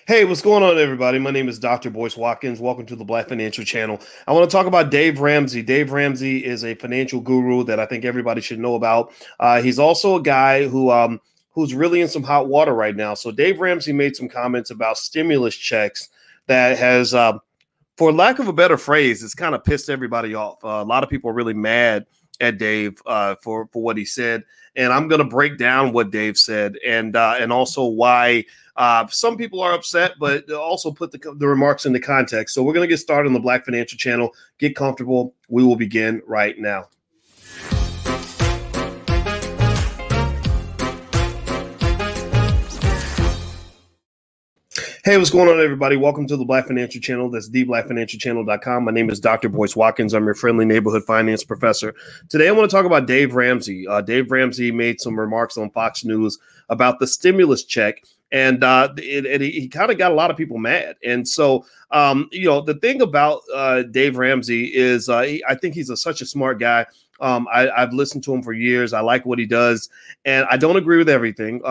Hey, what's going on, everybody? My name is Dr. Boyce Watkins. Welcome to the Black Financial Channel. I want to talk about Dave Ramsey. Dave Ramsey is a financial guru that I think everybody should know about. He's also a guy who's really in some hot water right now. So Dave Ramsey made some comments about stimulus checks that has, for lack of a better phrase, it's kind of pissed everybody off. A lot of people are really mad at Dave for what he said, and I'm going to break down what Dave said and also why some people are upset, but also put the remarks into context. So we're going to get started on the Black Financial Channel. Get comfortable. We will begin right now. Hey, what's going on, everybody? Welcome to the Black Financial Channel. That's theblackfinancialchannel.com. My name is Dr. Boyce Watkins. I'm your friendly neighborhood finance professor. Today, I want to talk about Dave Ramsey. Dave Ramsey made some remarks on Fox News about the stimulus check, and he kind of got a lot of people mad. And so, the thing about Dave Ramsey is I think he's such a smart guy. I've listened to him for years. I like what he does, and I don't agree with everything,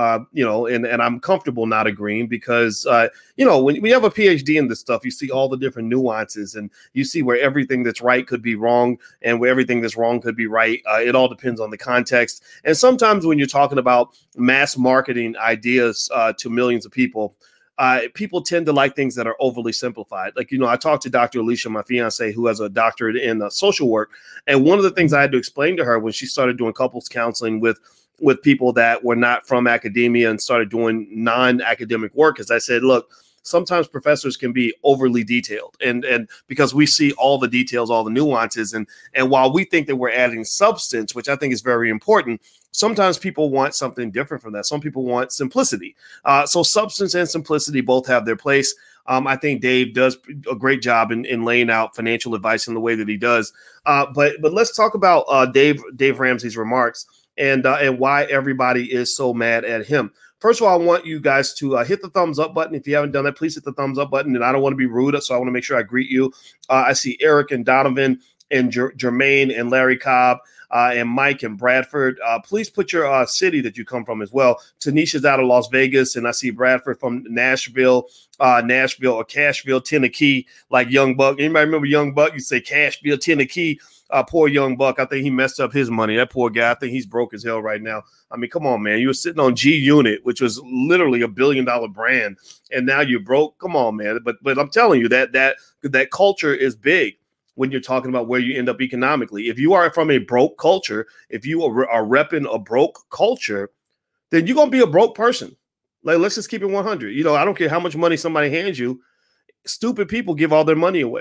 and I'm comfortable not agreeing because, when you have a PhD in this stuff, you see all the different nuances and you see where everything that's right could be wrong and where everything that's wrong could be right. It all depends on the context. And sometimes when you're talking about mass marketing ideas to millions of people, people tend to like things that are overly simplified. Like, I talked to Dr. Alicia, my fiance, who has a doctorate in social work. And one of the things I had to explain to her when she started doing couples counseling with people that were not from academia and started doing non-academic work is I said, look, sometimes professors can be overly detailed and because we see all the details, all the nuances. And while we think that we're adding substance, which I think is very important, sometimes people want something different from that. Some people want simplicity. So substance and simplicity both have their place. I think Dave does a great job in laying out financial advice in the way that he does. But let's talk about Dave Ramsey's remarks and why everybody is so mad at him. First of all, I want you guys to hit the thumbs up button. If you haven't done that, please hit the thumbs up button. And I don't want to be rude, so I want to make sure I greet you. I see Eric and Donovan and Jermaine and Larry Cobb and Mike and Bradford. Please put your city that you come from as well. Tanisha's out of Las Vegas, and I see Bradford from Nashville or Cashville, Tennessee, like Young Buck. Anybody remember Young Buck? You say Cashville, Tennessee. Poor Young Buck. I think he messed up his money. That poor guy. I think he's broke as hell right now. I mean, come on, man. You were sitting on G Unit, which was literally $1 billion brand, and now you're broke. Come on, man. But I'm telling you that culture is big when you're talking about where you end up economically. If you are from a broke culture, if you are repping a broke culture, then you're gonna be a broke person. Like, let's just keep it 100. I don't care how much money somebody hands you. Stupid people give all their money away.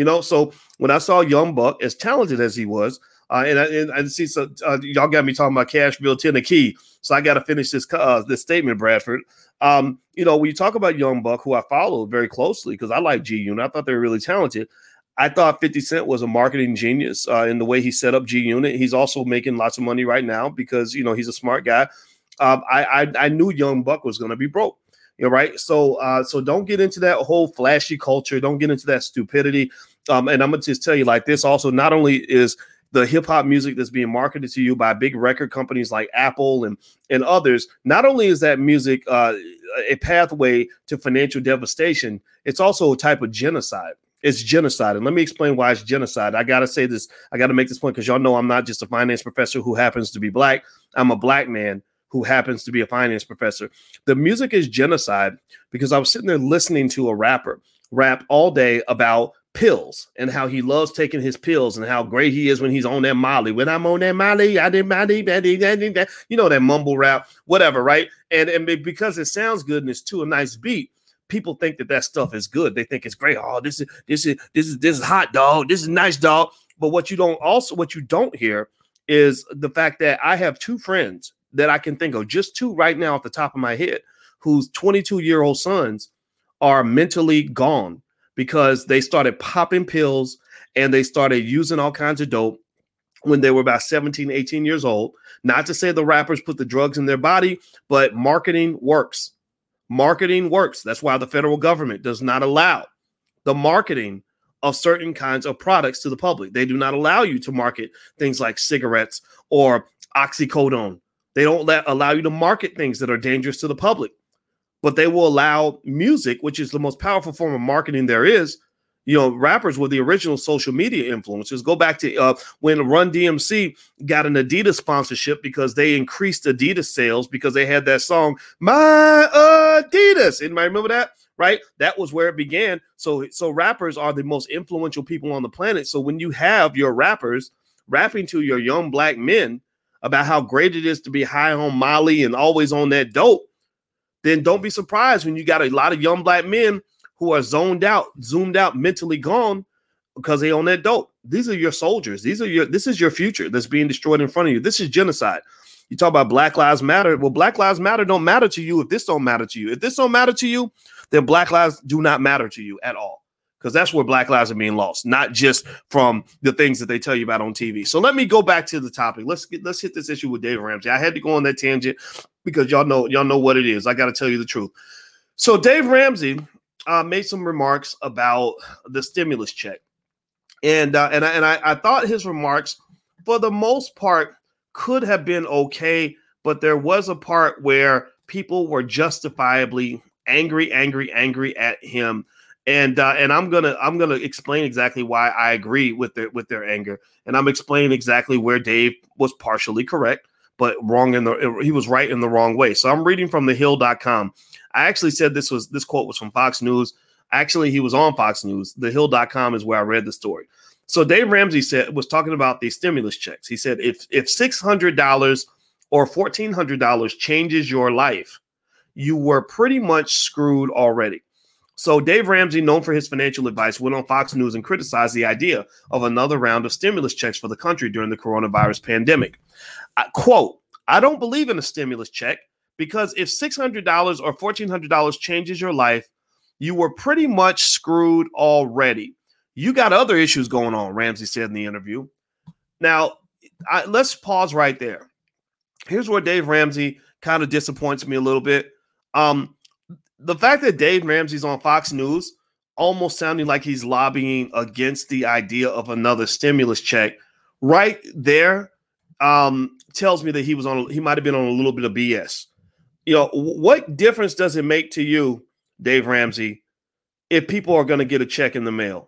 So when I saw Young Buck, as talented as he was, and I see y'all got me talking about Cashville, Tennessee. So I got to finish this statement, Bradford. When you talk about Young Buck, who I followed very closely because I like G Unit, I thought they were really talented. I thought 50 Cent was a marketing genius in the way he set up G Unit. He's also making lots of money right now because he's a smart guy. I knew Young Buck was going to be broke. Right. So don't get into that whole flashy culture. Don't get into that stupidity. And I'm going to just tell you like this also, not only is the hip hop music that's being marketed to you by big record companies like Apple and others, not only is that music a pathway to financial devastation, it's also a type of genocide. It's genocide. And let me explain why it's genocide. I got to say this. I got to make this point because y'all know I'm not just a finance professor who happens to be black. I'm a black man who happens to be a finance professor. The music is genocide because I was sitting there listening to a rapper rap all day about pills and how he loves taking his pills and how great he is when he's on that Molly. When I'm on that Molly, I did Molly, that mumble rap, whatever, right? And because it sounds good and it's to a nice beat, people think that stuff is good. They think it's great. Oh, this is hot, dog. This is nice, dog. But what you don't hear is the fact that I have two friends that I can think of, just two right now off the top of my head, whose 22-year-old sons are mentally gone because they started popping pills and they started using all kinds of dope when they were about 17, 18 years old. Not to say the rappers put the drugs in their body, but marketing works. Marketing works. That's why the federal government does not allow the marketing of certain kinds of products to the public. They do not allow you to market things like cigarettes or oxycodone. They don't allow you to market things that are dangerous to the public. but they will allow music, which is the most powerful form of marketing there is. Rappers were the original social media influencers. Go back to when Run DMC got an Adidas sponsorship because they increased Adidas sales because they had that song, My Adidas. Anybody remember that? Right? That was where it began. So rappers are the most influential people on the planet. So when you have your rappers rapping to your young black men about how great it is to be high on Molly and always on that dope, then don't be surprised when you got a lot of young black men who are zoomed out, mentally gone because they own that dope. These are your soldiers. This is your future that's being destroyed in front of you. This is genocide. You talk about Black Lives Matter. Well, Black Lives Matter don't matter to you if this don't matter to you. If this don't matter to you, then Black lives do not matter to you at all. Because that's where Black lives are being lost, not just from the things that they tell you about on TV. So let me go back to the topic. Let's hit this issue with Dave Ramsey. I had to go on that tangent because y'all know what it is. I got to tell you the truth. So Dave Ramsey made some remarks about the stimulus check, and I thought his remarks, for the most part, could have been okay, but there was a part where people were justifiably angry at him, and I'm gonna explain exactly why I agree with their anger, and I'm explaining exactly where Dave was partially correct, but he was right in the wrong way. So I'm reading from thehill.com. I actually said this quote was from Fox News. Actually, he was on Fox News. Thehill.com is where I read the story. So Dave Ramsey was talking about the stimulus checks. He said, if $600 or $1,400 changes your life, you were pretty much screwed already. So Dave Ramsey, known for his financial advice, went on Fox News and criticized the idea of another round of stimulus checks for the country during the coronavirus pandemic. Quote, I don't believe in a stimulus check because if $600 or $1,400 changes your life, you were pretty much screwed already. You got other issues going on, Ramsey said in the interview. Now, let's pause right there. Here's where Dave Ramsey kind of disappoints me a little bit. The fact that Dave Ramsey's on Fox News almost sounding like he's lobbying against the idea of another stimulus check right there tells me that he might have been on a little bit of BS. What difference does it make to you, Dave Ramsey, if people are going to get a check in the mail?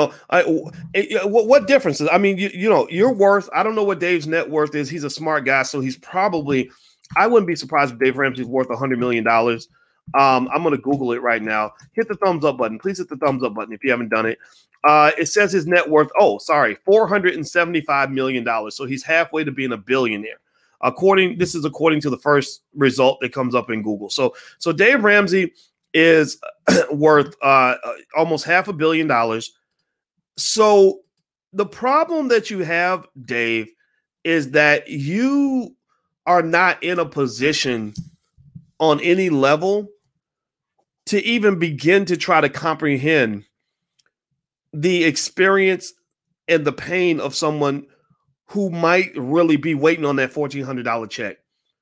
What difference? I mean, your worth. I don't know what Dave's net worth is. He's a smart guy, so he's probably. I wouldn't be surprised if Dave Ramsey's worth $100 million. I'm going to Google it right now. Hit the thumbs up button. Please hit the thumbs up button if you haven't done it. It says his net worth. $475 million. So he's halfway to being a billionaire. This is according to the first result that comes up in Google. So Dave Ramsey is worth almost $500 million. So the problem that you have, Dave, is that you are not in a position on any level to even begin to try to comprehend the experience and the pain of someone who might really be waiting on that $1,400 check.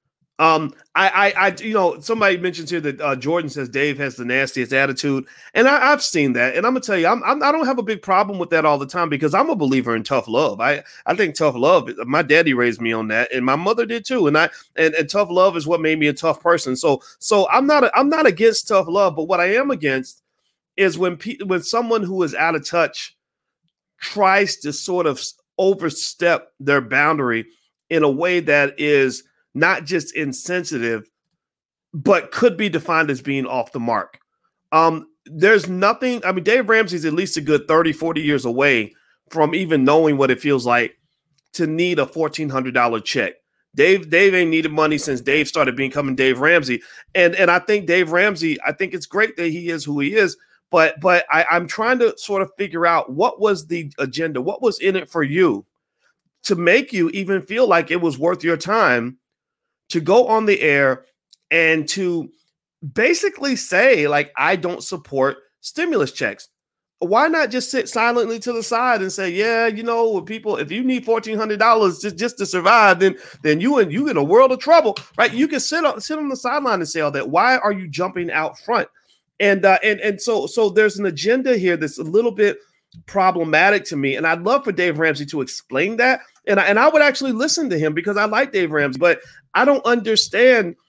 Somebody mentions here that Jordan says Dave has the nastiest attitude, and I've seen that, and I'm gonna tell you, I don't have a big problem with that all the time because I'm a believer in tough love. I think tough love. My daddy raised me on that, and my mother did too, and tough love is what made me a tough person. So I'm not against tough love, but what I am against is when someone who is out of touch tries to sort of overstep their boundary in a way that is not just insensitive, but could be defined as being off the mark. There's nothing. I mean, Dave Ramsey's at least a good 30, 40 years away from even knowing what it feels like to need a $1,400 check. Dave ain't needed money since Dave started becoming Dave Ramsey. And I think Dave Ramsey, I think it's great that he is who he is, but I'm trying to sort of figure out what was the agenda, what was in it for you to make you even feel like it was worth your time to go on the air and to basically say, like, I don't support stimulus checks. Why not just sit silently to the side and say, yeah, people, if you need $1,400 just to survive, then you in a world of trouble, right? You can sit on the sideline and say all that. Why are you jumping out front? And so there's an agenda here that's a little bit problematic to me, and I'd love for Dave Ramsey to explain that. And I would actually listen to him because I like Dave Ramsey, but I don't understand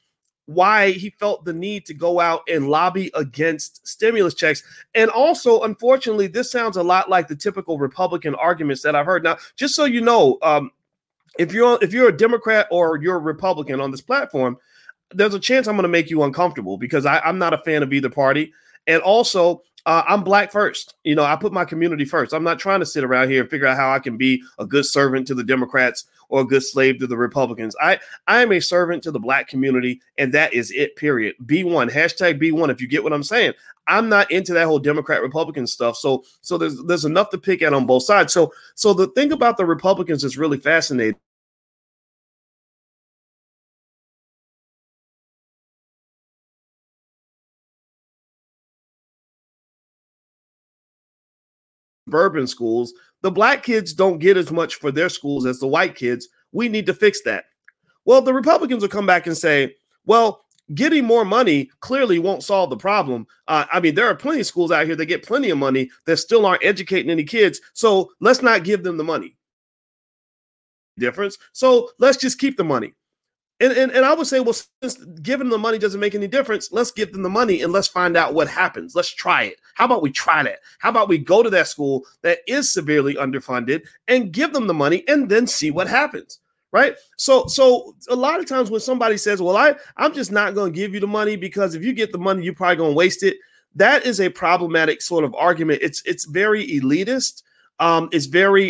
why he felt the need to go out and lobby against stimulus checks. And also, unfortunately, this sounds a lot like the typical Republican arguments that I've heard. Now, just so you know, if you're a Democrat or you're a Republican on this platform, there's a chance I'm going to make you uncomfortable because I'm not a fan of either party. And also, I'm black first. You know, I put my community first. I'm not trying to sit around here and figure out how I can be a good servant to the Democrats or a good slave to the Republicans. I am a servant to the black community, and that is it, period. B1, hashtag B1, if you get what I'm saying. I'm not into that whole Democrat Republican stuff. So there's enough to pick at on both sides. So the thing about the Republicans is really fascinating. Suburban schools, the black kids don't get as much for their schools as the white kids. We need to fix that. Well, the Republicans will come back and say, well, getting more money clearly won't solve the problem. I mean, there are plenty of schools out here that get plenty of money that still aren't educating any kids. So let's not give them the money. Difference. So let's just keep the money. And I would say, well, since giving them the money doesn't make any difference, let's give them the money and let's find out what happens. Let's try it. How about we try that? How about we go to that school that is severely underfunded and give them the money and then see what happens, right? So a lot of times when somebody says, well, I'm just not going to give you the money because if you get the money, you're probably going to waste it. That is a problematic sort of argument. It's very elitist. It's very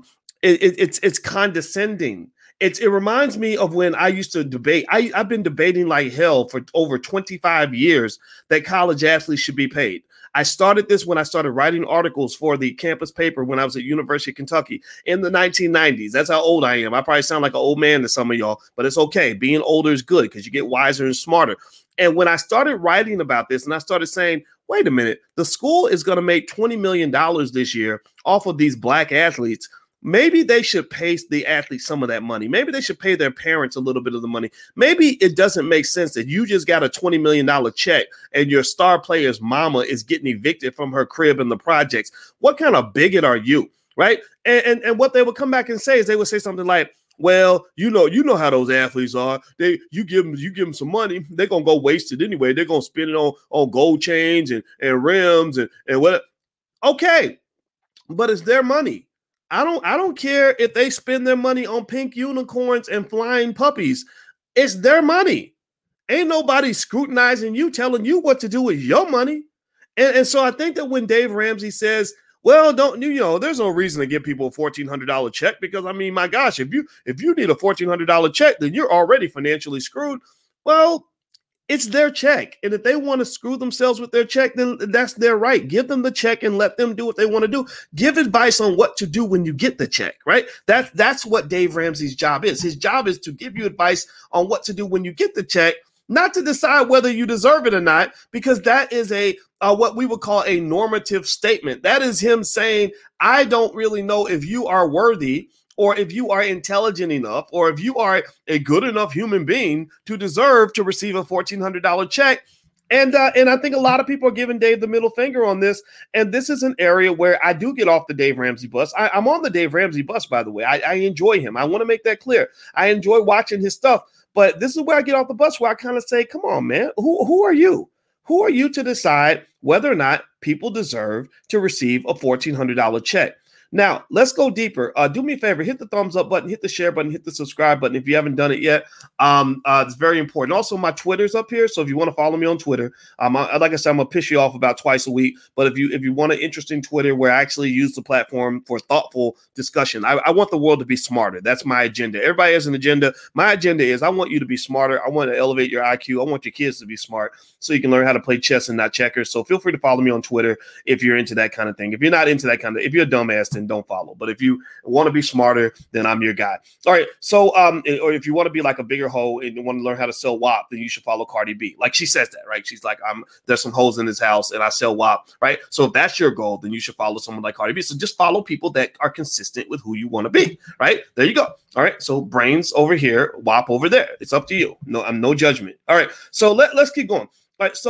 it's condescending. It reminds me of when I used to debate. I've been debating like hell for over 25 years that college athletes should be paid. I started this when I started writing articles for the campus paper when I was at University of Kentucky in the 1990s. That's how old I am. I probably sound like an old man to some of y'all, but it's okay. Being older is good because you get wiser and smarter. And when I started writing about this and I started saying, wait a minute, the school is going to make $20 million this year off of these black athletes. Maybe they should pay the athletes some of that money. Maybe they should pay their parents a little bit of the money. Maybe it doesn't make sense that you just got a $20 million check and your star player's mama is getting evicted from her crib in the projects. What kind of bigot are you, right? And what they would come back and say is they would say something like, well, you know how those athletes are. You give them some money, they're gonna go waste it anyway. They're gonna spend it on gold chains and rims and what. Okay, but it's their money. I don't care if they spend their money on pink unicorns and flying puppies. It's their money. Ain't nobody scrutinizing you, telling you what to do with your money. And so I think that when Dave Ramsey says, well, there's no reason to give people a $1,400 check because, I mean, my gosh, if you need a $1,400 check, then you're already financially screwed. Well, it's their check. And if they want to screw themselves with their check, then that's their right. Give them the check and let them do what they want to do. Give advice on what to do when you get the check, right? That's what Dave Ramsey's job is. His job is to give you advice on what to do when you get the check, not to decide whether you deserve it or not, because that is what we would call a normative statement. That is him saying, I don't really know if you are worthy or if you are intelligent enough, or if you are a good enough human being to deserve to receive a $1,400 check. And I think a lot of people are giving Dave the middle finger on this. And this is an area where I do get off the Dave Ramsey bus. I'm on the Dave Ramsey bus, by the way. I enjoy him. I want to make that clear. I enjoy watching his stuff. But this is where I get off the bus, where I kind of say, come on, man, who are you? Who are you to decide whether or not people deserve to receive a $1,400 check? Now, let's go deeper. Do me a favor, hit the thumbs up button, hit the share button, hit the subscribe button if you haven't done it yet. It's very important. Also, my Twitter's up here, so if you want to follow me on Twitter, like I said, I'm going to piss you off about twice a week, but if you want an interesting Twitter where I actually use the platform for thoughtful discussion, I want the world to be smarter. That's my agenda. Everybody has an agenda. My agenda is I want you to be smarter. I want to elevate your IQ. I want your kids to be smart so you can learn how to play chess and not checkers. So feel free to follow me on Twitter if you're into that kind of thing. If you're not into that kind of, if you're a dumbass, then don't follow. But if you want to be smarter, then I'm your guy. All right. So, or if you want to be like a bigger hoe and you want to learn how to sell WAP, then you should follow Cardi B. Like she says that, right? She's like, there's some hoes in this house and I sell WAP, right? So if that's your goal, then you should follow someone like Cardi B. So just follow people that are consistent with who you want to be, right? There you go. All right. So brains over here, WAP over there. It's up to you. No, I'm no judgment. All right. So let's keep going. All right.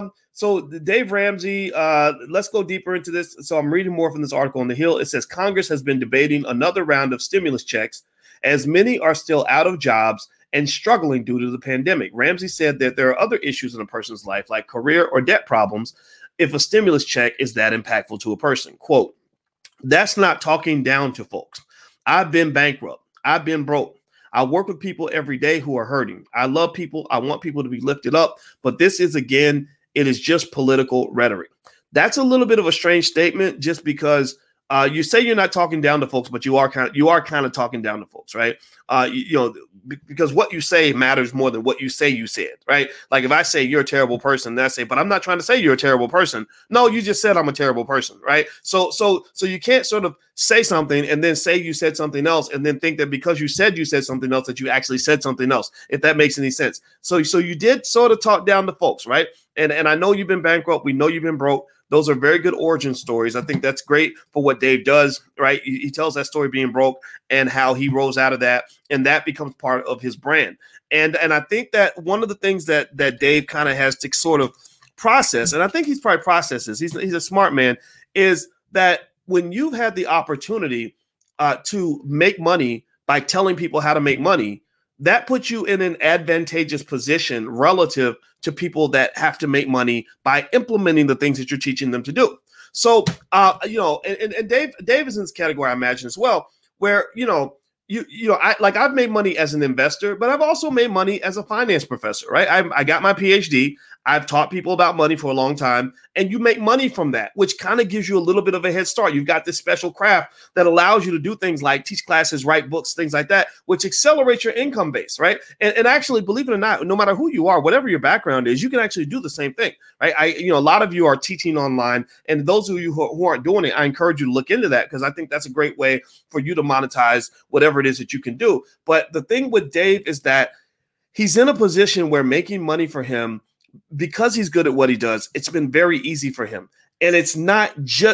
So Dave Ramsey, let's go deeper into this. So I'm reading more from this article on The Hill. It says Congress has been debating another round of stimulus checks as many are still out of jobs and struggling due to the pandemic. Ramsey said that there are other issues in a person's life, like career or debt problems, if a stimulus check is that impactful to a person. Quote, "That's not talking down to folks. I've been bankrupt. I've been broke. I work with people every day who are hurting. I love people. I want people to be lifted up. But this is, again, it is just political rhetoric." That's a little bit of a strange statement, just because you say you're not talking down to folks, but you are kind of talking down to folks, right? Because what you say matters more than what you say you said, right? Like if I say you're a terrible person, then I say, but I'm not trying to say you're a terrible person. No, you just said I'm a terrible person, right? So you can't sort of say something and then say you said something else and then think that because you said something else that you actually said something else, if that makes any sense. So you did sort of talk down to folks, right? And I know you've been bankrupt. We know you've been broke. Those are very good origin stories. I think that's great for what Dave does, right? He tells that story being broke and how he rose out of that, and that becomes part of his brand. And I think that one of the things that Dave kind of has to sort of process, and I think he's probably processes, he's a smart man, is that when you've had the opportunity to make money by telling people how to make money, that puts you in an advantageous position relative to people that have to make money by implementing the things that you're teaching them to do. So, and Dave is in this category, I imagine, as well, where, I've made money as an investor, but I've also made money as a finance professor, right? I got my PhD. I've taught people about money for a long time, and you make money from that, which kind of gives you a little bit of a head start. You've got this special craft that allows you to do things like teach classes, write books, things like that, which accelerates your income base, right? And actually, believe it or not, no matter who you are, whatever your background is, you can actually do the same thing, right? A lot of you are teaching online, and those of you who aren't doing it, I encourage you to look into that, because I think that's a great way for you to monetize whatever it is that you can do. But the thing with Dave is that he's in a position where making money for him, because he's good at what he does, it's been very easy for him. And he's not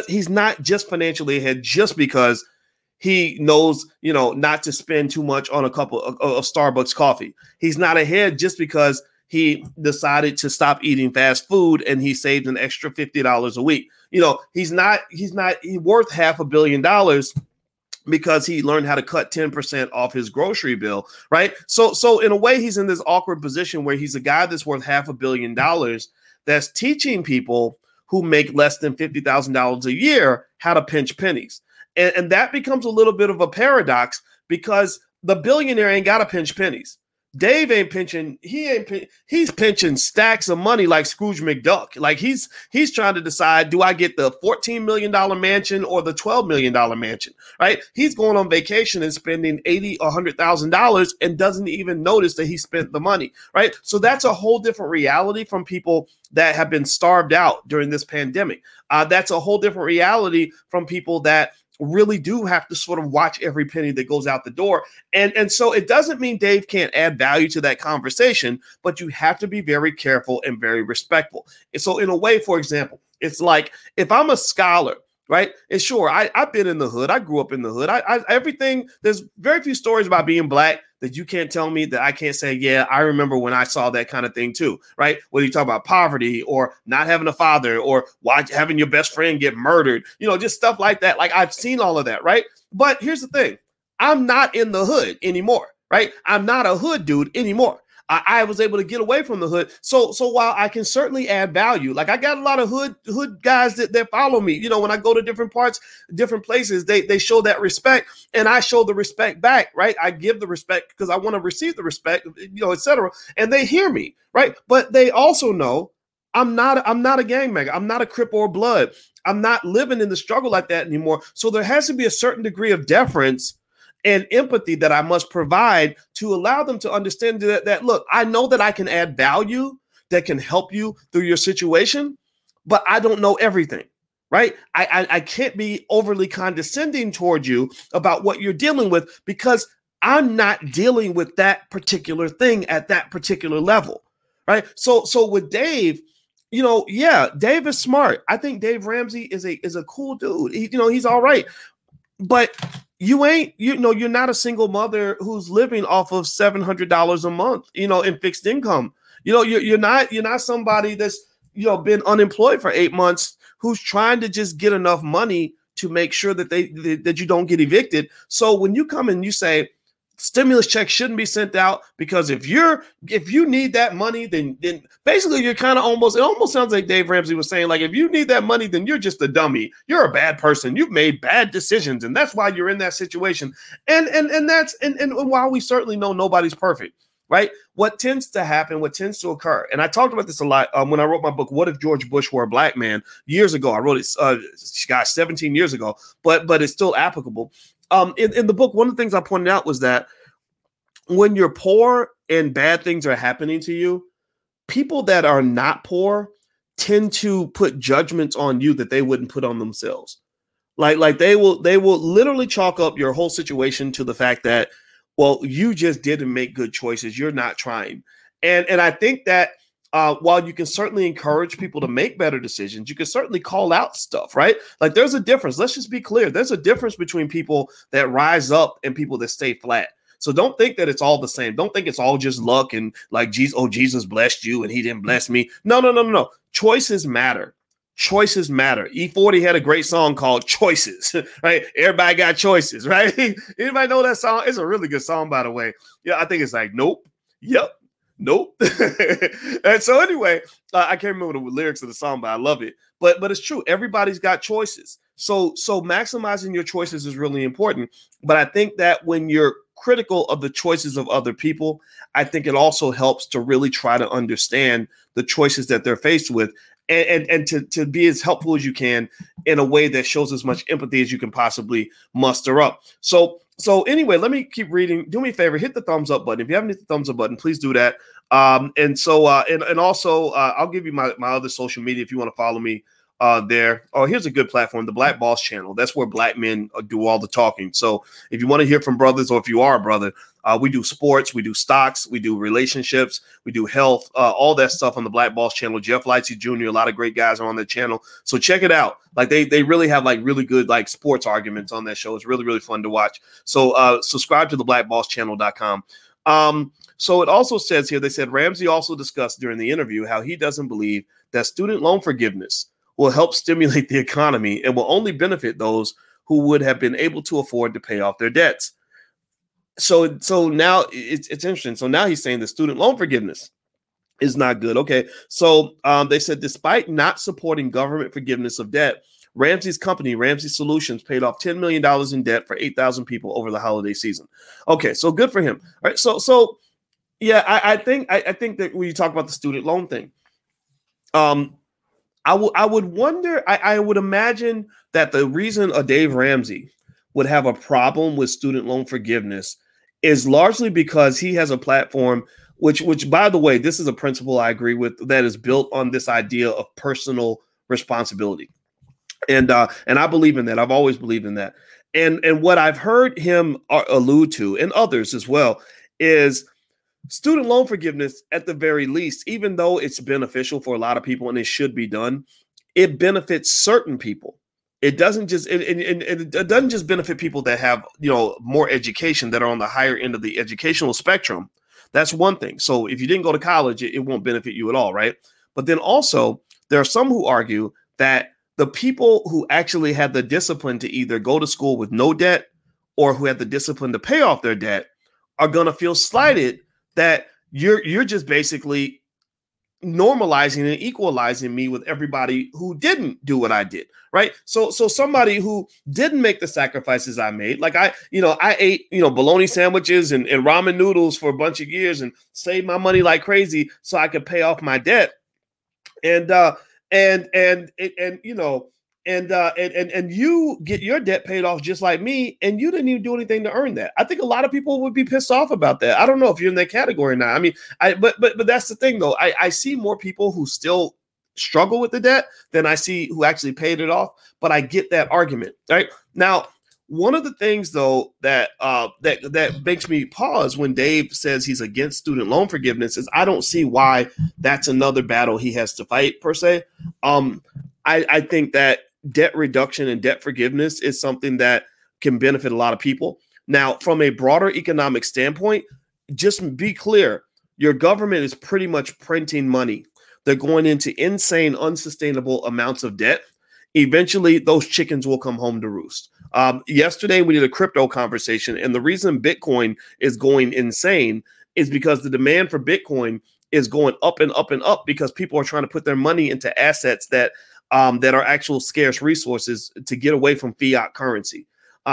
just financially ahead just because he knows, not to spend too much on a couple of Starbucks coffee. He's not ahead just because he decided to stop eating fast food and he saved an extra $50 a week. He's not worth $500 million because he learned how to cut 10% off his grocery bill, right? So in a way, he's in this awkward position where he's a guy that's worth $500 million that's teaching people who make less than $50,000 a year how to pinch pennies. And that becomes a little bit of a paradox, because the billionaire ain't got to pinch pennies. Dave ain't pinching. He's pinching stacks of money like Scrooge McDuck. Like he's trying to decide, do I get the $14 million mansion or the $12 million mansion? Right? He's going on vacation and spending $80,000 or $100,000 and doesn't even notice that he spent the money. Right? So that's a whole different reality from people that have been starved out during this pandemic. That's a whole different reality from people that really do have to sort of watch every penny that goes out the door. And so it doesn't mean Dave can't add value to that conversation, but you have to be very careful and very respectful. And so in a way, for example, it's like if I'm a scholar, right? And sure, I've been in the hood. I grew up in the hood. There's very few stories about being Black that you can't tell me that I can't say, yeah, I remember when I saw that kind of thing too, right? Whether you talk about poverty or not having a father or having your best friend get murdered, just stuff like that. Like I've seen all of that, right? But here's the thing. I'm not in the hood anymore, right? I'm not a hood dude anymore. I was able to get away from the hood. So while I can certainly add value, like I got a lot of hood guys that follow me. When I go to different parts, different places, they show that respect, and I show the respect back, right? I give the respect because I want to receive the respect, et cetera. And they hear me, right? But they also know I'm not a gangbanger. I'm not a Crip or Blood. I'm not living in the struggle like that anymore. So there has to be a certain degree of deference and empathy that I must provide to allow them to understand that look, I know that I can add value that can help you through your situation, but I don't know everything, right? I can't be overly condescending toward you about what you're dealing with because I'm not dealing with that particular thing at that particular level, right? So with Dave, Dave is smart. I think Dave Ramsey is a cool dude. He's all right, but you're not a single mother who's living off of $700 a month, in fixed income. You're not somebody that's, been unemployed for 8 months who's trying to just get enough money to make sure that that you don't get evicted. So when you come and you say stimulus checks shouldn't be sent out because if you need that money, then basically you're kind of it almost sounds like Dave Ramsey was saying, like, if you need that money, then you're just a dummy. You're a bad person. You've made bad decisions, and that's why you're in that situation. And while we certainly know nobody's perfect, right? What tends to happen, what tends to occur, and I talked about this a lot when I wrote my book, What If George Bush Were a Black Man, years ago. I wrote it, 17 years ago, but it's still applicable. In the book, one of the things I pointed out was that when you're poor and bad things are happening to you, people that are not poor tend to put judgments on you that they wouldn't put on themselves. Like they will literally chalk up your whole situation to the fact that, well, you just didn't make good choices. You're not trying. And I think that while you can certainly encourage people to make better decisions, you can certainly call out stuff, right? Like there's a difference. Let's just be clear. There's a difference between people that rise up and people that stay flat. So don't think that it's all the same. Don't think it's all just luck and like, Jesus blessed you and he didn't bless me. No. Choices matter. Choices matter. E40 had a great song called Choices, right? Everybody got choices, right? Anybody know that song? It's a really good song, by the way. Yeah, I think it's like, nope, yep, nope. And so anyway, I can't remember the lyrics of the song, but I love it. But it's true. Everybody's got choices. So maximizing your choices is really important. But I think that when you're critical of the choices of other people, I think it also helps to really try to understand the choices that they're faced with. And to be as helpful as you can in a way that shows as much empathy as you can possibly muster up. So anyway, let me keep reading. Do me a favor, hit the thumbs up button. If you haven't hit the thumbs up button, please do that. And also I'll give you my other social media if you want to follow me there. Oh, here's a good platform, the Black Boss Channel. That's where black men do all the talking. So if you want to hear from brothers, or if you are a brother, we do sports, we do stocks, we do relationships, we do health, all that stuff on the Black Boss Channel. Jeff Lightsey Jr., a lot of great guys are on that channel. So check it out. Like they really have like really good like sports arguments on that show. It's really, really fun to watch. So subscribe to the blackbosschannel.com. So it also says here, they said Ramsey also discussed during the interview how he doesn't believe that student loan forgiveness will help stimulate the economy and will only benefit those who would have been able to afford to pay off their debts. So now it's interesting. So now he's saying the student loan forgiveness is not good. Okay. So they said, despite not supporting government forgiveness of debt, Ramsey's company, Ramsey Solutions, paid off $10 million in debt for 8,000 people over the holiday season. Okay. So good for him. All right. So yeah, I think that when you talk about the student loan thing, I would wonder, I would imagine that the reason a Dave Ramsey would have a problem with student loan forgiveness is largely because he has a platform, which by the way, this is a principle I agree with, that is built on this idea of personal responsibility. And I believe in that. I've always believed in that. And what I've heard him allude to, and others as well, is student loan forgiveness, at the very least, even though it's beneficial for a lot of people and it should be done, it benefits certain people. It doesn't just it doesn't just benefit people that have, more education, that are on the higher end of the educational spectrum. That's one thing. So if you didn't go to college, it won't benefit you at all, right? But then also there are some who argue that the people who actually had the discipline to either go to school with no debt or who had the discipline to pay off their debt are going to feel slighted, that you're just basically normalizing and equalizing me with everybody who didn't do what I did, right? So somebody who didn't make the sacrifices I made, like I ate, bologna sandwiches and ramen noodles for a bunch of years and saved my money like crazy so I could pay off my debt. And you get your debt paid off just like me, and you didn't even do anything to earn that. I think a lot of people would be pissed off about that. I don't know if you're in that category now. I mean, but that's the thing though. I see more people who still struggle with the debt than I see who actually paid it off. But I get that argument, right? Now, one of the things though that makes me pause when Dave says he's against student loan forgiveness is I don't see why that's another battle he has to fight per se. I think that debt reduction and debt forgiveness is something that can benefit a lot of people. Now, from a broader economic standpoint, just be clear, your government is pretty much printing money. They're going into insane, unsustainable amounts of debt. eventually those chickens will come home to roost. Yesterday, we did a crypto conversation, and the reason Bitcoin is going insane is because the demand for Bitcoin is going up and up and up because people are trying to put their money into assets that are actual scarce resources to get away from fiat currency.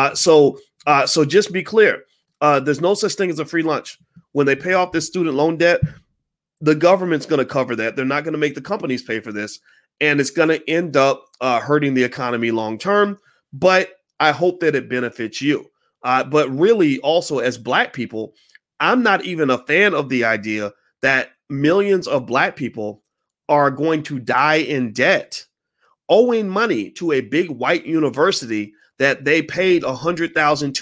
So just be clear, there's no such thing as a free lunch. When they pay off this student loan debt, the government's going to cover that. They're not going to make the companies pay for this, and it's going to end up hurting the economy long term. But I hope that it benefits you. But really, also as Black people, I'm not even a fan of the idea that millions of Black people are going to die in debt, owing money to a big white university that they paid $100,000,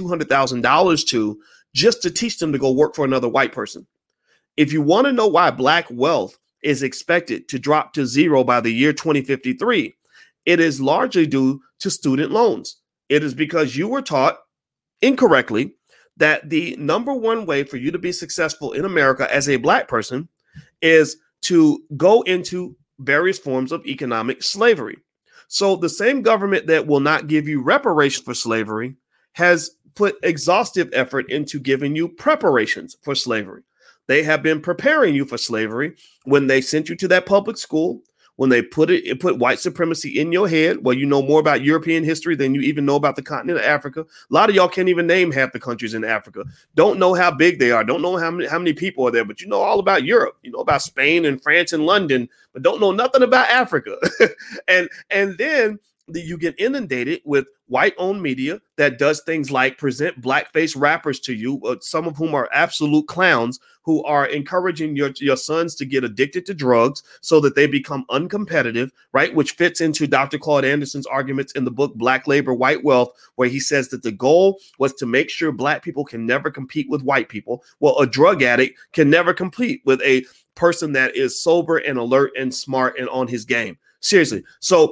$200,000 to just to teach them to go work for another white person. If you want to know why Black wealth is expected to drop to zero by the year 2053, it is largely due to student loans. It is because you were taught incorrectly that the number one way for you to be successful in America as a Black person is to go into various forms of economic slavery. So the same government that will not give you reparations for slavery has put exhaustive effort into giving you preparations for slavery. They have been preparing you for slavery when they sent you to that public school, when they put white supremacy in your head, where you know more about European history than you even know about the continent of Africa. A lot of y'all can't even name half the countries in Africa. Don't know how big they are. Don't know how many people are there, but you know all about Europe. You know about Spain and France and London, but don't know nothing about Africa. and then you get inundated with white-owned media that does things like present blackface rappers to you, some of whom are absolute clowns, who are encouraging your sons to get addicted to drugs so that they become uncompetitive, right? Which fits into Dr. Claude Anderson's arguments in the book Black Labor, White Wealth, where he says that the goal was to make sure Black people can never compete with white people. Well, a drug addict can never compete with a person that is sober and alert and smart and on his game. Seriously. So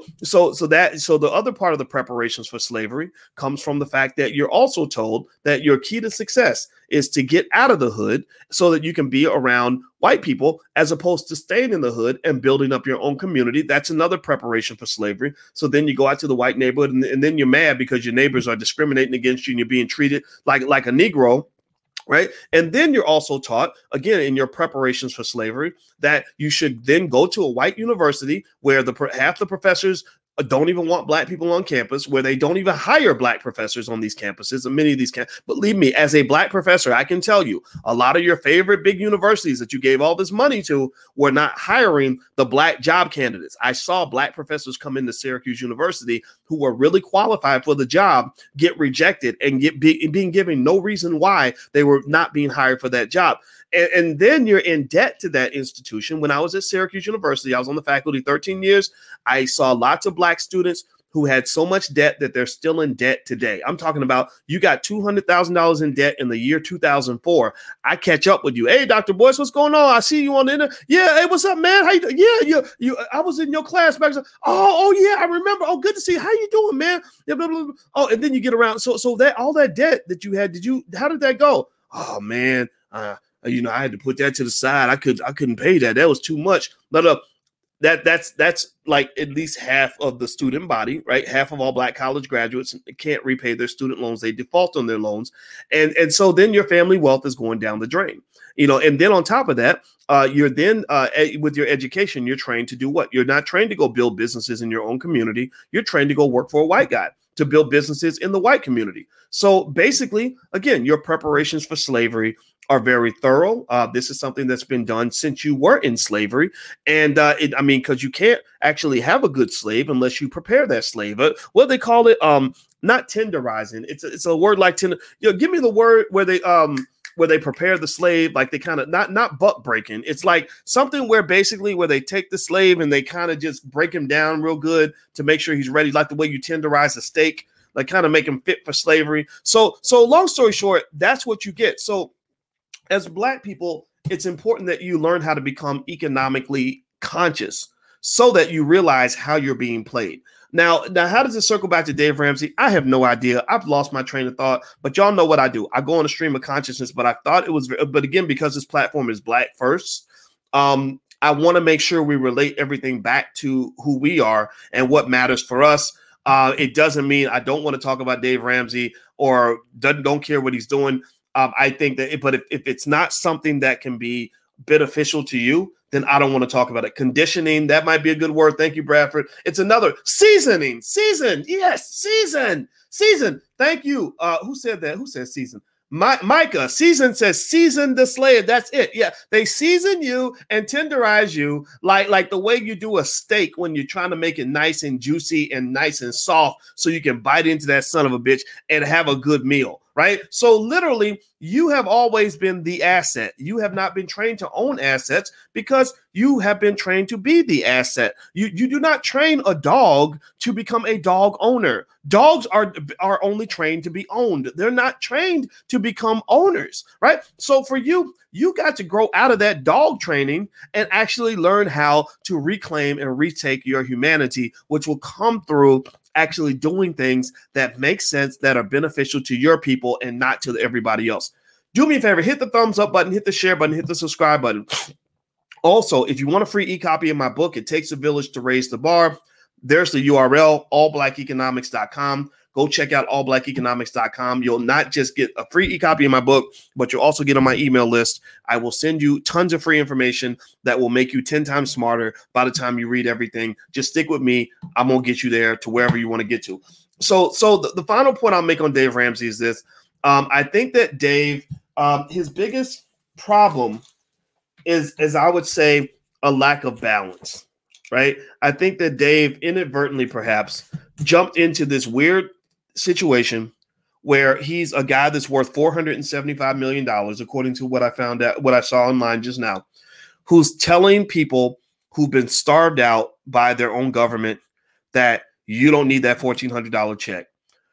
the other part of the preparations for slavery comes from the fact that you're also told that your key to success is to get out of the hood so that you can be around white people as opposed to staying in the hood and building up your own community. That's another preparation for slavery. So then you go out to the white neighborhood and then you're mad because your neighbors are discriminating against you and you're being treated like a Negro. Right. And then you're also taught, again, in your preparations for slavery, that you should then go to a white university where half the professors don't even want Black people on campus, where they don't even hire Black professors on these campuses. And many of these believe me, as a Black professor, I can tell you a lot of your favorite big universities that you gave all this money to were not hiring the Black job candidates. I saw Black professors come into Syracuse University who were really qualified for the job get rejected and being given no reason why they were not being hired for that job. And then you're in debt to that institution. When I was at Syracuse University, I was on the faculty 13 years. I saw lots of Black students who had so much debt that they're still in debt today. I'm talking about you got $200,000 in debt in the year 2004. I catch up with you. Hey, Dr. Boyce, what's going on? I see you on the internet. Yeah. Hey, what's up, man? How you? Yeah, you. I was in your class back. Oh, yeah, I remember. Oh, good to see you. How you doing, man? Yeah, blah, blah, blah. Oh, and then you get around. So that all that debt that you had, how did that go? Oh, man. I had to put that to the side. I couldn't pay that. That was too much. But that's like at least half of the student body, right? Half of all Black college graduates can't repay their student loans. They default on their loans. And so then your family wealth is going down the drain, and then on top of that, you're then with your education, you're trained to do what? You're not trained to go build businesses in your own community. You're trained to go work for a white guy to build businesses in the white community. So basically, again, your preparations for slavery are very thorough. This is something that's been done since you were in slavery. And because you can't actually have a good slave unless you prepare that slave. What they call it, not tenderizing. It's a word like tender. Give me the word where they prepare the slave, like they kind of not butt breaking. It's like something where they take the slave and they kind of just break him down real good to make sure he's ready, like the way you tenderize a steak, like kind of make him fit for slavery. So long story short, that's what you get. So as Black people, it's important that you learn how to become economically conscious so that you realize how you're being played. Now, how does it circle back to Dave Ramsey? I have no idea. I've lost my train of thought, but y'all know what I do. I go on a stream of consciousness, but I thought it was, but again, because this platform is Black first, I want to make sure we relate everything back to who we are and what matters for us. It doesn't mean I don't want to talk about Dave Ramsey or don't care what he's doing. I think that, but if it's not something that can be beneficial to you, then I don't want to talk about it. Conditioning, that might be a good word. Thank you, Bradford. It's another seasoning. Yes, season. Thank you. Who said that? Who said season? Micah, season says season the slayer. That's it. Yeah, they season you and tenderize you like the way you do a steak when you're trying to make it nice and juicy and nice and soft so you can bite into that son of a bitch and have a good meal, right? So literally, you have always been the asset. You have not been trained to own assets because you have been trained to be the asset. You do not train a dog to become a dog owner. Dogs are only trained to be owned. They're not trained to become owners, right? So for you, you got to grow out of that dog training and actually learn how to reclaim and retake your humanity, which will come through actually doing things that make sense, that are beneficial to your people and not to everybody else. Do me a favor, hit the thumbs up button, hit the share button, hit the subscribe button. Also, if you want a free e-copy of my book, It Takes a Village to Raise the Bar, there's the URL, allblackeconomics.com. Go check out allblackeconomics.com. You'll not just get a free e-copy of my book, but you'll also get on my email list. I will send you tons of free information that will make you 10 times smarter by the time you read everything. Just stick with me. I'm going to get you there to wherever you want to get to. So the final point I'll make on Dave Ramsey is this. I think that Dave, his biggest problem is I would say a lack of balance, right? I think that Dave inadvertently perhaps jumped into this weird situation where he's a guy that's worth $475 million, according to what I found out, what I saw online just now, who's telling people who've been starved out by their own government that you don't need that $1,400 check.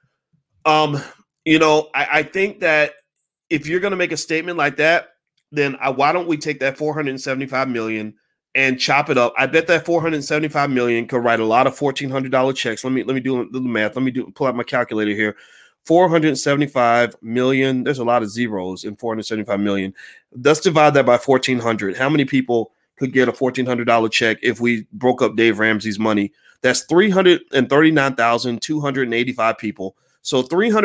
I think that if you're going to make a statement like that, then why don't we take that $475 million and chop it up? I bet that $475 million could write a lot of $1,400 checks. Let me do the math. Pull out my calculator here. 475 million. There's a lot of zeros in 475 million. Let's divide that by 1,400. How many people could get a $1,400 check if we broke up Dave Ramsey's money? That's 339,285 people. So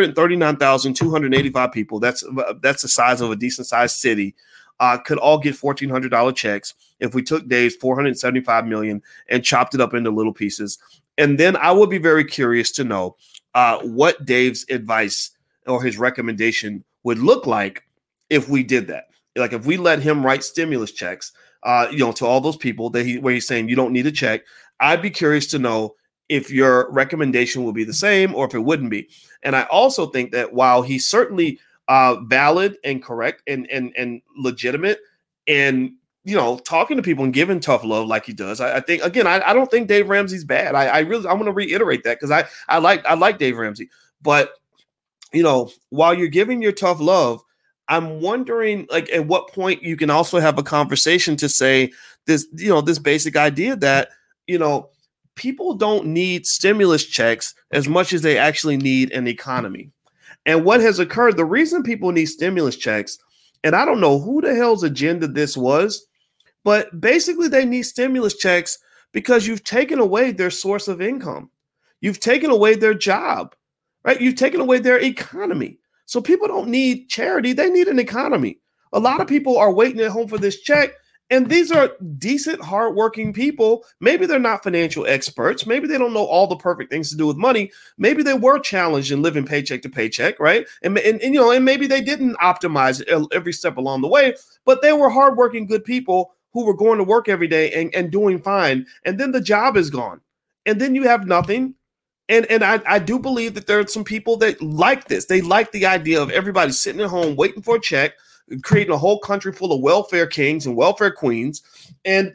339,285 people. That's the size of a decent sized city. Could all get $1,400 checks if we took Dave's $475 million and chopped it up into little pieces. And then I would be very curious to know what Dave's advice or his recommendation would look like if we did that. Like if we let him write stimulus checks, to all those people where he's saying you don't need a check. I'd be curious to know if your recommendation will be the same or if it wouldn't be. And I also think that while he's certainly valid and correct and legitimate and, talking to people and giving tough love like he does, I think, again, I don't think Dave Ramsey's bad. I want to reiterate that because I like Dave Ramsey. But, while you're giving your tough love, I'm wondering, like, at what point you can also have a conversation to say this, this basic idea that, people don't need stimulus checks as much as they actually need an economy. And what has occurred, the reason people need stimulus checks, and I don't know who the hell's agenda this was, but basically they need stimulus checks because you've taken away their source of income. You've taken away their job, right? You've taken away their economy. So people don't need charity. They need an economy. A lot of people are waiting at home for this check. And these are decent, hardworking people. Maybe they're not financial experts. Maybe they don't know all the perfect things to do with money. Maybe they were challenged in living paycheck to paycheck, right? And maybe they didn't optimize every step along the way, but they were hardworking, good people who were going to work every day and doing fine. And then the job is gone. And then you have nothing. And I do believe that there are some people that like this. They like the idea of everybody sitting at home waiting for a check, creating a whole country full of welfare kings and welfare queens, and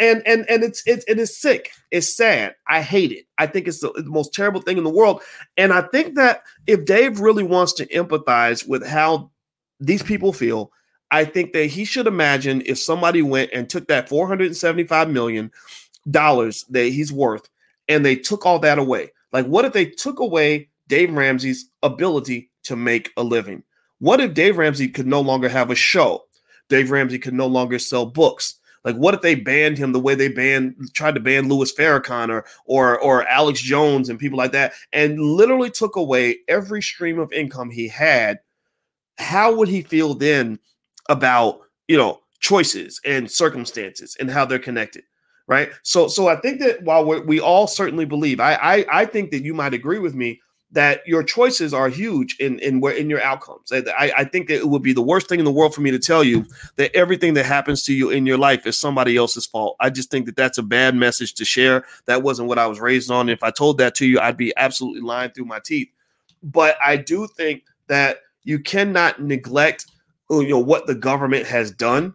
it is sick. It's sad. I hate it. I think it's the most terrible thing in the world. And I think that if Dave really wants to empathize with how these people feel, I think that he should imagine if somebody went and took that $475 million that he's worth and they took all that away. Like, what if they took away Dave Ramsey's ability to make a living? What if Dave Ramsey could no longer have a show? Dave Ramsey could no longer sell books. Like, what if they banned him the way they tried to ban Louis Farrakhan or Alex Jones and people like that, and literally took away every stream of income he had? How would he feel then about, choices and circumstances and how they're connected? Right. So I think that while we all certainly believe, I think that you might agree with me that your choices are huge in your outcomes. I think that it would be the worst thing in the world for me to tell you that everything that happens to you in your life is somebody else's fault. I just think that that's a bad message to share. That wasn't what I was raised on. If I told that to you, I'd be absolutely lying through my teeth. But I do think that you cannot neglect, what the government has done.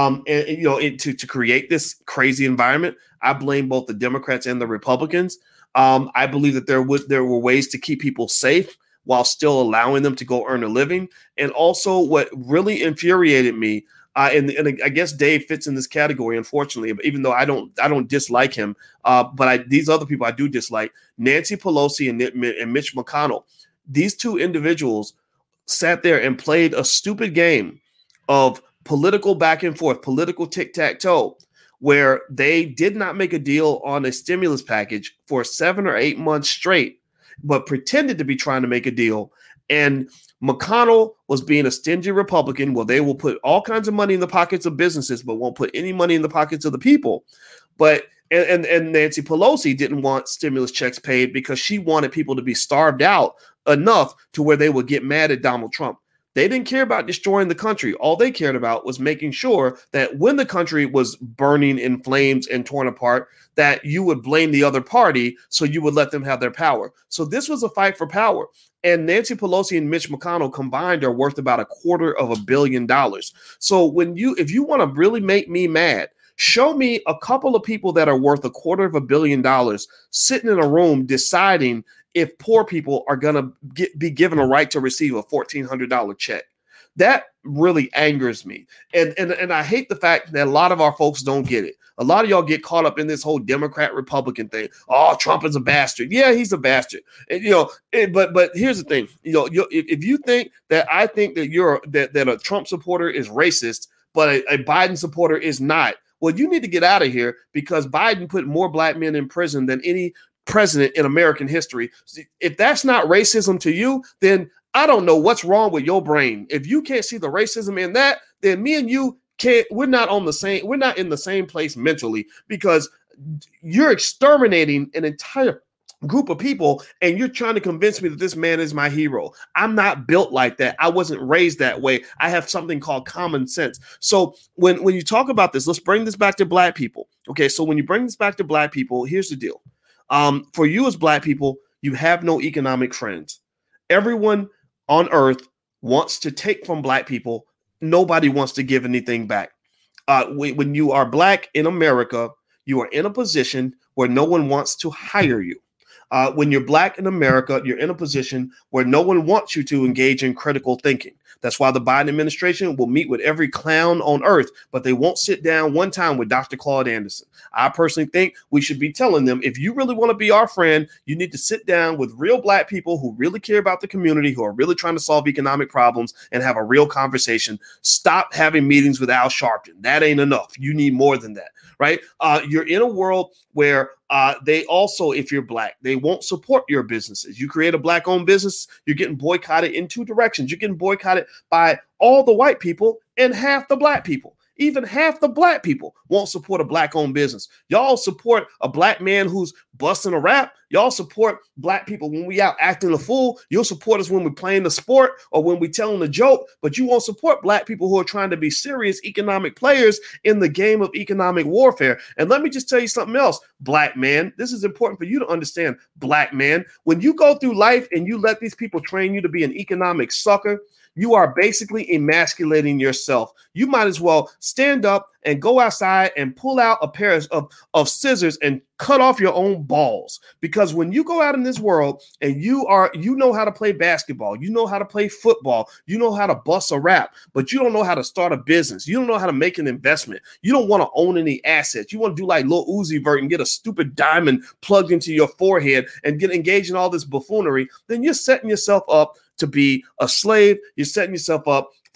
To create this crazy environment. I blame both the Democrats and the Republicans. I believe that there were ways to keep people safe while still allowing them to go earn a living. And also, what really infuriated me, and I guess Dave fits in this category, unfortunately, even though I don't dislike him, but these other people I do dislike, Nancy Pelosi and Mitch McConnell. These two individuals sat there and played a stupid game of political back and forth, political tic-tac-toe, where they did not make a deal on a stimulus package for 7 or 8 months straight, but pretended to be trying to make a deal. And McConnell was being a stingy Republican. Well, they will put all kinds of money in the pockets of businesses, but won't put any money in the pockets of the people. But and Nancy Pelosi didn't want stimulus checks paid because she wanted people to be starved out enough to where they would get mad at Donald Trump. They didn't care about destroying the country. All they cared about was making sure that when the country was burning in flames and torn apart, that you would blame the other party so you would let them have their power. So this was a fight for power. And Nancy Pelosi and Mitch McConnell combined are worth about $250 million. So if you want to really make me mad, show me a couple of people that are worth $250 million sitting in a room deciding if poor people are going to be given a right to receive a $1,400 check. That really angers me. And I hate the fact that a lot of our folks don't get it. A lot of y'all get caught up in this whole Democrat-Republican thing. Oh, Trump is a bastard. Yeah, he's a bastard. And, but here's the thing. If you think that I think that that a Trump supporter is racist, but a Biden supporter is not, well, you need to get out of here, because Biden put more black men in prison than any president in American history. If that's not racism to you, then I don't know what's wrong with your brain. If you can't see the racism in that, then me and you we're not in the same place mentally, because you're exterminating an entire group of people and you're trying to convince me that this man is my hero. I'm not built like that. I wasn't raised that way. I have something called common sense. So when you talk about this, let's bring this back to black people. Okay, so when you bring this back to black people, here's the deal. For you as black people, you have no economic friends. Everyone on earth wants to take from black people. Nobody wants to give anything back. When you are black in America, you are in a position where no one wants to hire you. When you're black in America, you're in a position where no one wants you to engage in critical thinking. That's why the Biden administration will meet with every clown on earth, but they won't sit down one time with Dr. Claude Anderson. I personally think we should be telling them, if you really want to be our friend, you need to sit down with real black people who really care about the community, who are really trying to solve economic problems and have a real conversation. Stop having meetings with Al Sharpton. That ain't enough. You need more than that, right? You're in a world where they also, if you're black, they won't support your businesses. You create a black-owned business, you're getting boycotted in two directions. You're getting boycotted by all the white people and half the black people. Even half the black people won't support a black-owned business. Y'all support a black man who's busting a rap. Y'all support black people when we out acting a fool. You'll support us when we're playing the sport or when we're telling a joke, but you won't support black people who are trying to be serious economic players in the game of economic warfare. And let me just tell you something else, black man. This is important for you to understand, black man. When you go through life and you let these people train you to be an economic sucker, you are basically emasculating yourself. You might as well stand up and go outside and pull out a pair of scissors and cut off your own balls. Because when you go out in this world and you know how to play basketball, you know how to play football, you know how to bust a rap, but you don't know how to start a business. You don't know how to make an investment. You don't want to own any assets. You want to do like Lil Uzi Vert and get a stupid diamond plugged into your forehead and get engaged in all this buffoonery. Then you're setting yourself up to be a slave. You're setting yourself up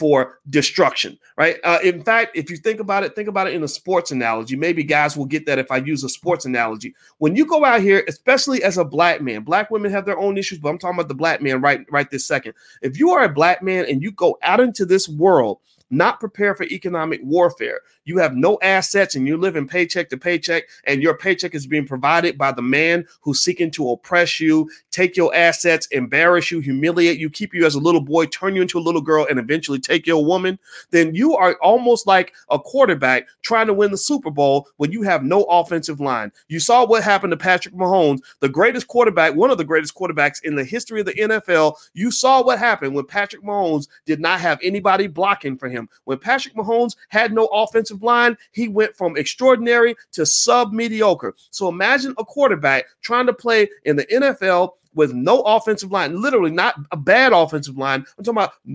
for destruction, right? In fact, if you think about it in a sports analogy. Maybe guys will get that if I use a sports analogy. When you go out here, especially as a black man, black women have their own issues, but I'm talking about the black man right this second. If you are a black man and you go out into this world not prepared for economic warfare, you have no assets and you're living paycheck to paycheck, and your paycheck is being provided by the man who's seeking to oppress you, take your assets, embarrass you, humiliate you, keep you as a little boy, turn you into a little girl, and eventually take your woman, then you are almost like a quarterback trying to win the Super Bowl when you have no offensive line. You saw what happened to Patrick Mahomes, the greatest quarterback, one of the greatest quarterbacks in the history of the NFL. You saw what happened when Patrick Mahomes did not have anybody blocking for him. When Patrick Mahomes had no offensive line, he went from extraordinary to sub-mediocre. So imagine a quarterback trying to play in the NFL with no offensive line, literally not a bad offensive line. I'm talking about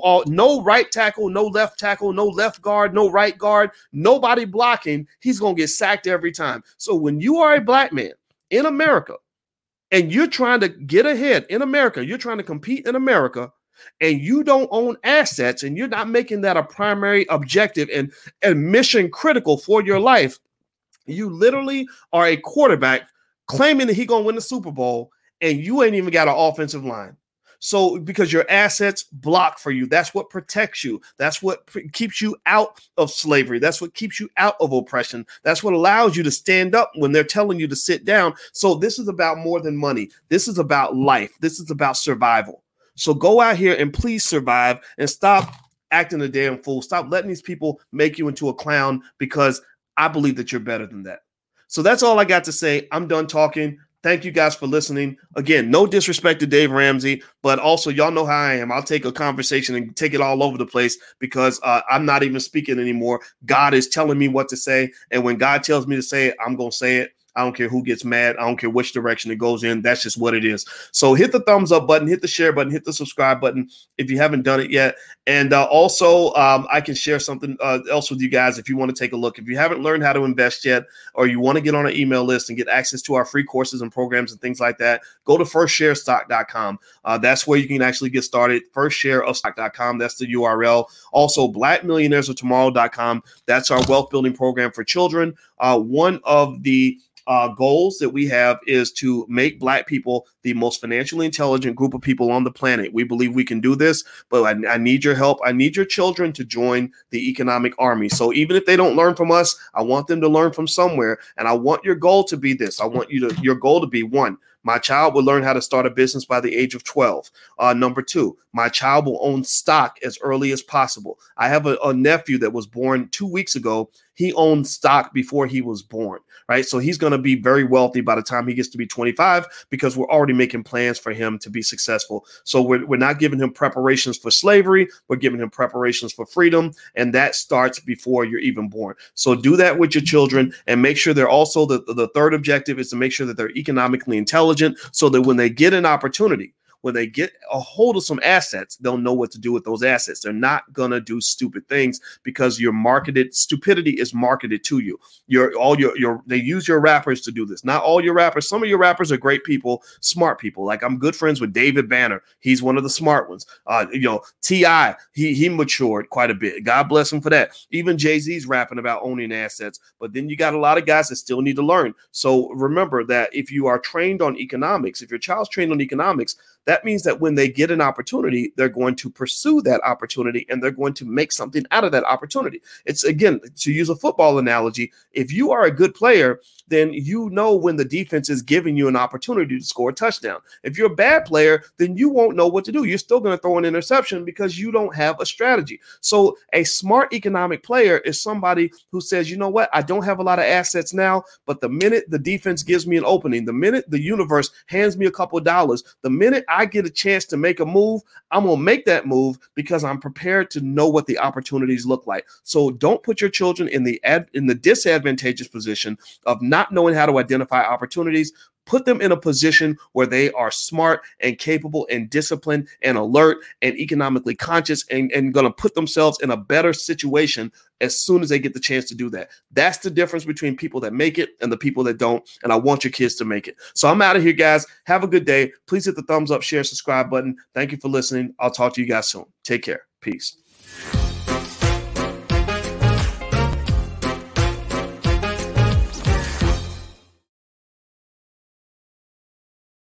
no right tackle, no left guard, no right guard, nobody blocking. He's going to get sacked every time. So when you are a black man in America and you're trying to get ahead in America, you're trying to compete in America, and you don't own assets and you're not making that a primary objective and mission critical for your life, you literally are a quarterback claiming that he's going to win the Super Bowl, and you ain't even got an offensive line. So because your assets block for you, that's what protects you. That's what keeps you out of slavery. That's what keeps you out of oppression. That's what allows you to stand up when they're telling you to sit down. So this is about more than money. This is about life. This is about survival. So go out here and please survive and stop acting a damn fool. Stop letting these people make you into a clown, because I believe that you're better than that. So that's all I got to say. I'm done talking. Thank you guys for listening. Again, no disrespect to Dave Ramsey, but also y'all know how I am. I'll take a conversation and take it all over the place because I'm not even speaking anymore. God is telling me what to say. And when God tells me to say it, I'm going to say it. I don't care who gets mad. I don't care which direction it goes in. That's just what it is. So hit the thumbs up button, hit the share button, hit the subscribe button if you haven't done it yet. And also, I can share something else with you guys if you want to take a look. If you haven't learned how to invest yet, or you want to get on an email list and get access to our free courses and programs and things like that, go to firstsharestock.com. That's where you can actually get started. Firstshareofstock.com. That's the URL. Also, blackmillionairesoftomorrow.com. That's our wealth building program for children. One of the goals that we have is to make Black people the most financially intelligent group of people on the planet. We believe we can do this, but I need your help. I need your children to join the economic army. So even if they don't learn from us, I want them to learn from somewhere. And I want your goal to be this. I want your goal to be, 1, my child will learn how to start a business by the age of 12. Number 2, my child will own stock as early as possible. I have a nephew that was born 2 weeks ago. He owned stock before he was born, right? So he's going to be very wealthy by the time he gets to be 25 because we're already making plans for him to be successful. So we're not giving him preparations for slavery. We're giving him preparations for freedom. And that starts before you're even born. So do that with your children and make sure they're also the third objective is to make sure that they're economically intelligent so that when they get an opportunity, when they get a hold of some assets, they'll know what to do with those assets. They're not going to do stupid things because stupidity is marketed to you. They use your rappers to do this. Not all your rappers. Some of your rappers are great people, smart people. Like I'm good friends with David Banner. He's one of the smart ones. T.I., he matured quite a bit. God bless him for that. Even Jay-Z's rapping about owning assets. But then you got a lot of guys that still need to learn. So remember that if you are trained on economics, if your child's trained on economics, that means that when they get an opportunity, they're going to pursue that opportunity and they're going to make something out of that opportunity. It's, again, to use a football analogy, if you are a good player, then you know when the defense is giving you an opportunity to score a touchdown. If you're a bad player, then you won't know what to do. You're still going to throw an interception because you don't have a strategy. So a smart economic player is somebody who says, you know what, I don't have a lot of assets now, but the minute the defense gives me an opening, the minute the universe hands me a couple of dollars, the minute I get a chance to make a move, I'm going to make that move because I'm prepared to know what the opportunities look like. So don't put your children in the disadvantageous position of not knowing how to identify opportunities. Put them in a position where they are smart and capable and disciplined and alert and economically conscious and going to put themselves in a better situation as soon as they get the chance to do that. That's the difference between people that make it and the people that don't. And I want your kids to make it. So I'm out of here, guys. Have a good day. Please hit the thumbs up, share, subscribe button. Thank you for listening. I'll talk to you guys soon. Take care. Peace.